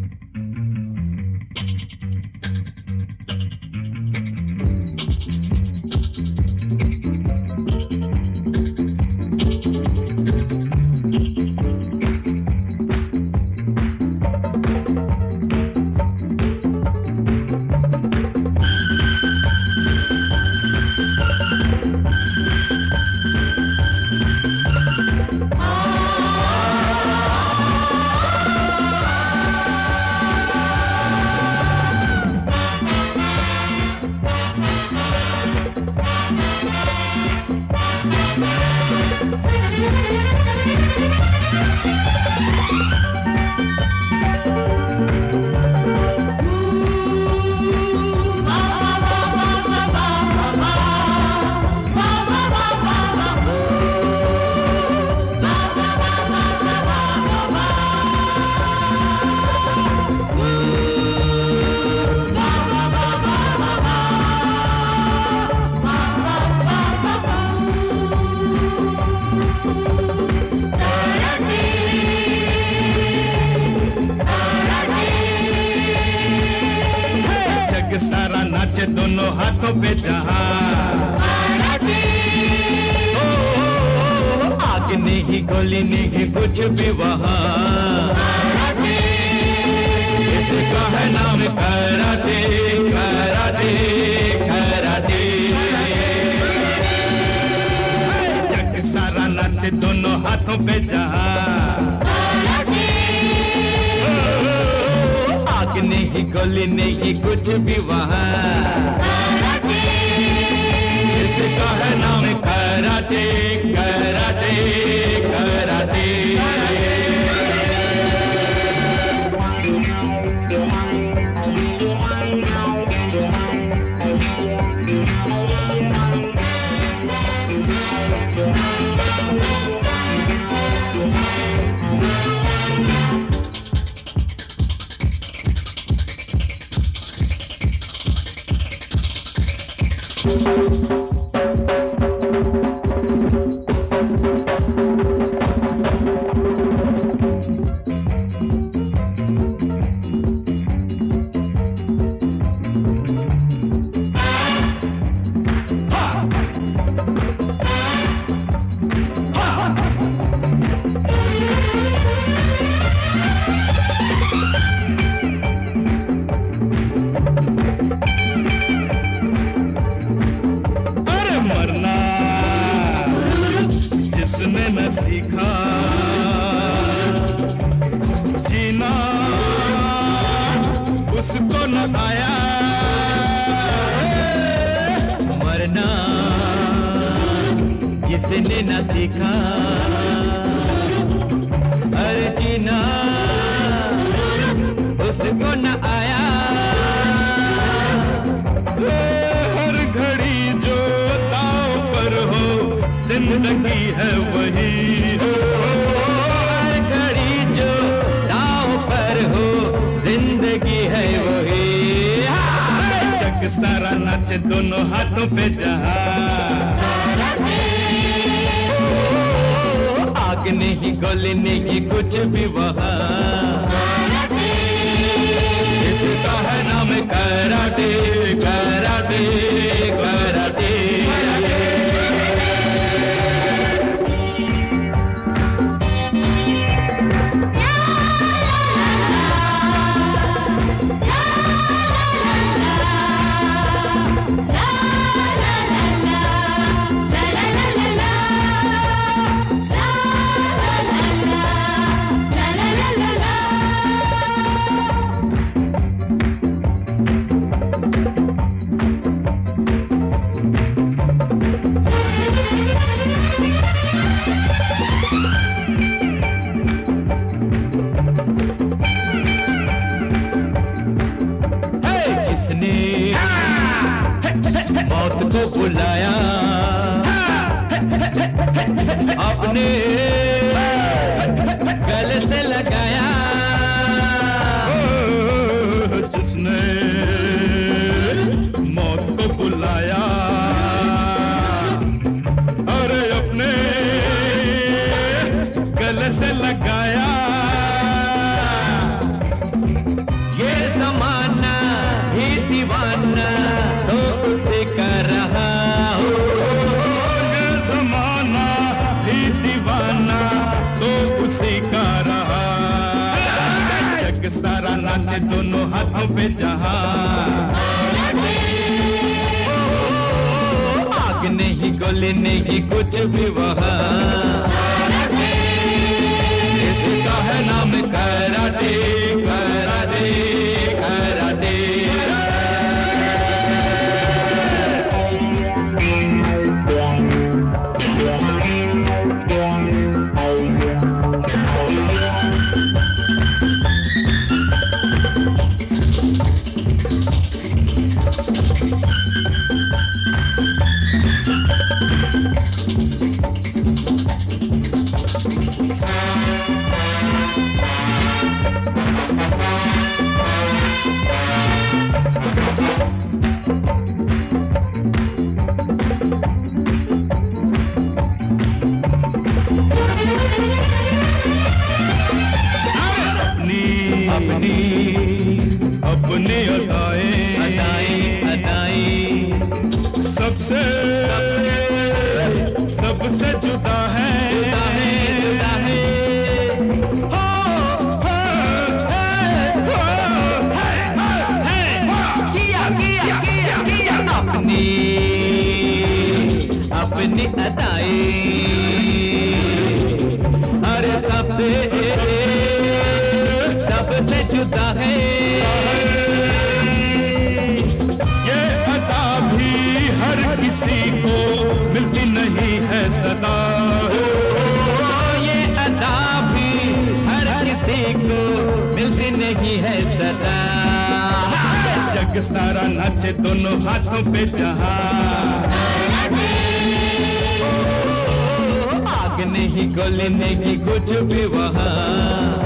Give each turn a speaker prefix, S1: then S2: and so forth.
S1: सारा नाचे दोनों हाथों पे जहां, आग नहीं गोली नहीं कुछ भी वहां, इसका है नाम कराटे कराटे कराटे। जग सारा नाचे दोनों हाथों पे जहां, आग नहीं गोली नहीं कुछ भी वहां, इसका है नाम कराटे कराटे कराटे। जिसने न सीखा जीना उसको न आया मरना, जिसने न सीखा अरे जीना उसको न आया। हर घड़ी जो दांव पर हो जिंदगी है वही हो, हर घड़ी जो दांव पर हो जिंदगी है वही। जग सारा नाचे दोनों हाथों पे जहां, आग नहीं गोली नहीं कुछ भी वहां, इसका है नाम कराटे कराटे कराटे। मौत को बुलाया अपने गले से लगाया, जिसने मौत को बुलाया अरे अपने गले से लगाया। नाचे दोनों हाथों पे जहां। आग नहीं गोली नहीं कुछ भी वहाँ, इसका है नाम कराटे कराटे कराटे। अपनी अदाएं सबसे सबसे जुदा है। अपनी अदाएं अरे सबसे जुदा है। ये अदा भी हर किसी को मिलती नहीं है सदा। ये अदा भी हर किसी को मिलती नहीं है सदा। जग सारा नाचे दोनों हाथों पे जहां। आग नहीं गोली नहीं कुछ भी वहाँ।